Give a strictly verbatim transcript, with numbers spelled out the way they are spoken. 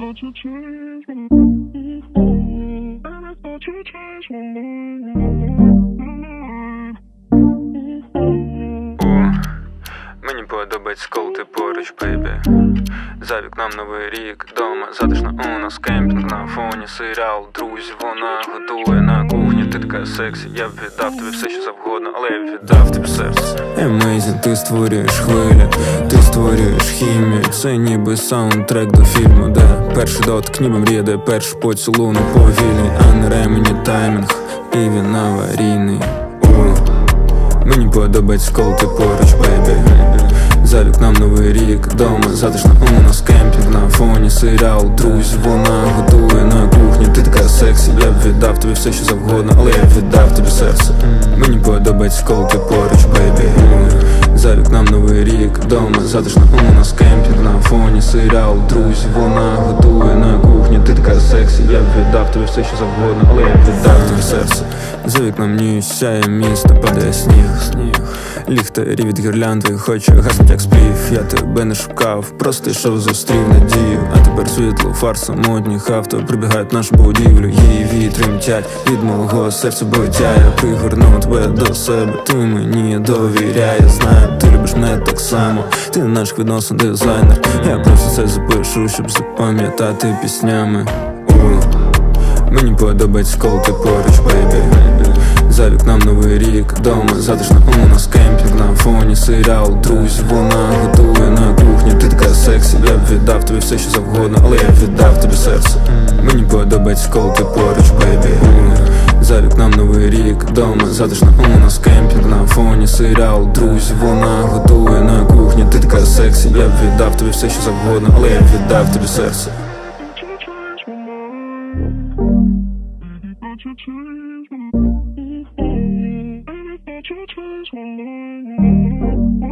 thought you changed my mind. And I thought you changed my mind. Мені подобається, коли ти поруч, бейбі. За вікном новий рік, дома затишно у нас кемпінг. На фоні серіал, друзі, вона готує на кухні. Ти така сексі, я б віддав тобі все, що завгодно, але я б віддав тобі серце. Amazing, ти створюєш хвилі, ти створюєш хімію. Це ніби саундтрек до фільму, де перший дотик ніби мрія, де перший поцілунок повільний, а не ремені таймінг, і він аварійний. Мені подобається, коли ти поруч, бейбі. За вікном новий рік, дома затишно у нас кемпінг. На фоні серіал, друзі, вона готує на кухні. Ти така сексі, я б віддав тобі все, що завгодно, але я б віддав тобі серце. Мені подобається, коли ти поруч, бейбі. За вікном новий рік, дома затишно у нас кемпінг. На фоні серіал, друзі, вона готує на кухні. Ти така сексі, я б віддав тобі все, що завгодно, але я б віддав тобі серце. За вікном ніч сяє місто, падає сніг, сніг. Ліхтарі від гірлянди, хоче гаснуть як сплів. Я тебе не шукав, просто йшов, зустрів надію. А тепер світло, фар самотніх авто прибігають в нашу будівлю. Її вітри мтять від мого серця биття. Я пригорну тебе до себе, ти мені довіряй. Я знаю, ти любиш мене так само, ти наш відносин дизайнер. Я просто це запишу, щоб запам'ятати піснями. Мені подобається, коли ти поруч, бейбі. За вікном новий рік, дома затишно у нас кемпінг. На фоні серіал, друзі, вона готує на кухні. Ти така сексі, я б віддав тобі все, що завгодно, але я б віддав тобі серце. Мені подобається, коли ти поруч, бейбі. За вікном новий рік, дома затишно у нас кемпінг. На фоні серіал, друзі, вона готує на кухні. Ти така сексі, я б віддав тобі все, що завгодно, але я б віддав тобі серце. Thought you changed my mind. And I thought you changed my mind.